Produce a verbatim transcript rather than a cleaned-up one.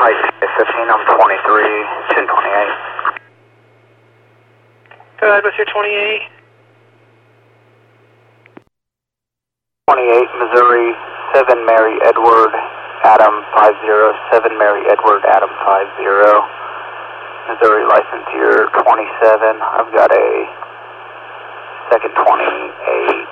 fifteen, I'm twenty-three, ten twenty-eight. Go ahead with your twenty-eight. twenty-eight, Missouri, seven Mary Edward, Adam five zero, seven Mary Edward, Adam five zero. Missouri license year twenty-seven. I've got a second twenty-eight.